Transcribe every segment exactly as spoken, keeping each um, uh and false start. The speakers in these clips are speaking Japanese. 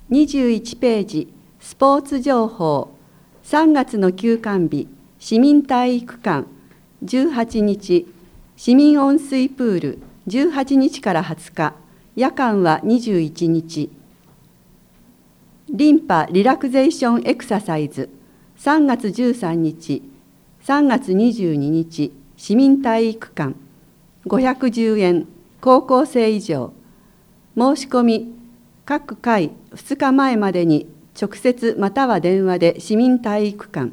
にじゅういちページ、スポーツ情報。さんがつの休館日、市民体育館、じゅうはちにち、市民温水プール、じゅうはちにちからはつか、夜間はにじゅういちにち。リンパリラクゼーションエクササイズ、さんがつじゅうさんにち、さんがつにじゅうににち、市民体育館、ごひゃくじゅうえん、高校生以上。申し込み、各回ふつかまえまでに直接または電話で市民体育館。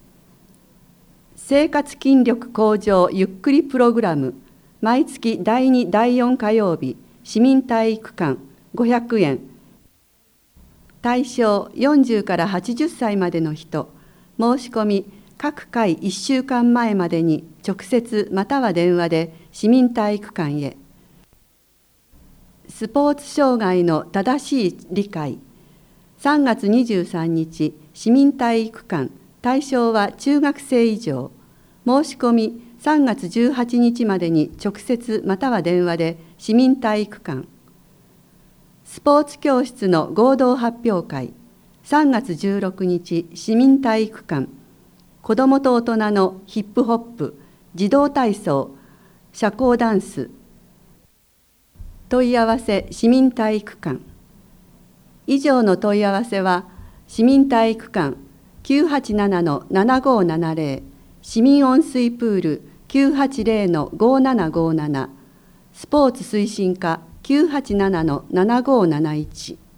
生活筋力向上ゆっくりプログラム、毎月だいにだいよんかようび、市民体育館ごひゃくえん。対象よんじゅうからはちじゅっさいまでの人。申し込み、各回いっしゅうかんまえまでに直接または電話で市民体育館へ。スポーツ障害の正しい理解。さんがつにじゅうさんにち、市民体育館、対象は中学生以上。申し込み、さんがつじゅうはちにちまでに直接または電話で市民体育館。スポーツ教室の合同発表会。さんがつじゅうろくにち、市民体育館。子どもと大人のヒップホップ、児童体操、社交ダンス。問い合わせ市民体育館。以上の問い合わせは市民体育館 きゅうはちななのななごーななぜろ、市民温水プール きゅうはちぜろのごーななごーなな、スポーツ推進課 きゅうはちななのななごーなないち。